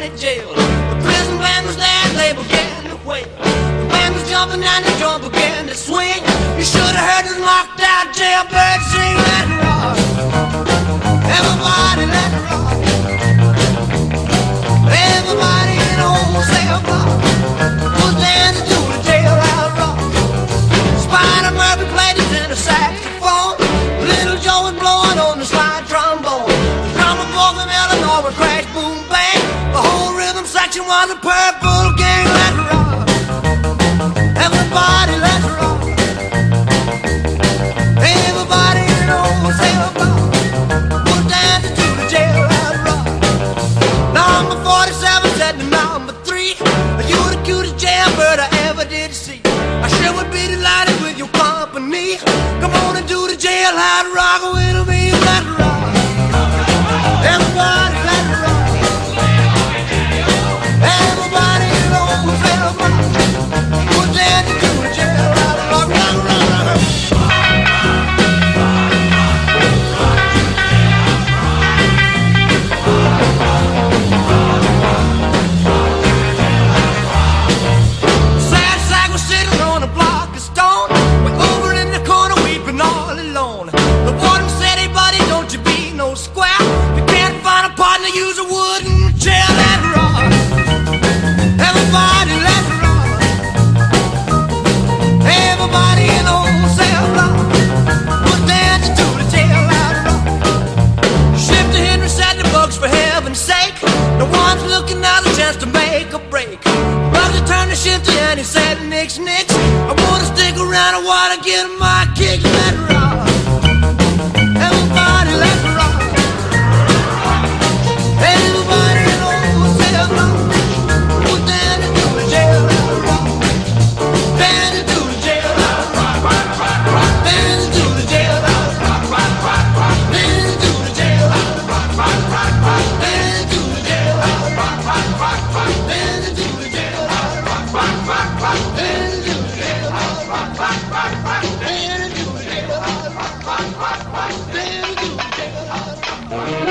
county jail. The prison band was there and they began to wail. The band was jumping and the drum began to swing. You should have heard the knocked out jailbird sing. Let it rock, everybody let it rock. Everybody in the whole cell block was dancing to the jailhouse rock. Spider Murphy played his tenor saxophone. Little Joe was blowing on the slide trombone. The drummer boy from Illinois would crash, boom, bang. The whole rhythm section was a Purple Gang. Let it rock, everybody let it rock. Everybody in the whole cell block was dancing to the jailhouse rock. Number 47 said to number 3, you the cutest jailbird I ever did see. I sure would be delighted with your company. Come on and do the jailhouse rock with me. Let it rock, everybody let it rock. Everybody in the whole cell block was dancing to the jailhouse rock. Rock, rock, rock, rock. Sad sack was sitting on a block of stone, way over in the corner weeping all alone. The warden said, hey buddy, don't you be no square. You can't find a partner, use a wooden chair. Let it rock, everybody let it rock. Everybody in the whole cell block was dancing to the jailhouse rock. Shifter Henry said to Bugs, for heaven's sake, no one's looking out a chance to make a break. Bugs turned to Shifter and he said, nix, nix, I wanna stick around, I wanna get my kicks. Let it rock, everybody let it rock. Everybody in the whole cell block was dancing to the jailhouse rock. Dancing to the jailhouse rock. Dancing to the jailhouse rock. Dancing to the jailhouse rock. Dancing to the jailhouse rock. Dancing to the jailhouse rock. Dancing to the jailhouse rock. Dancing to the jailhouse rock. Dancing to the jailhouse rock.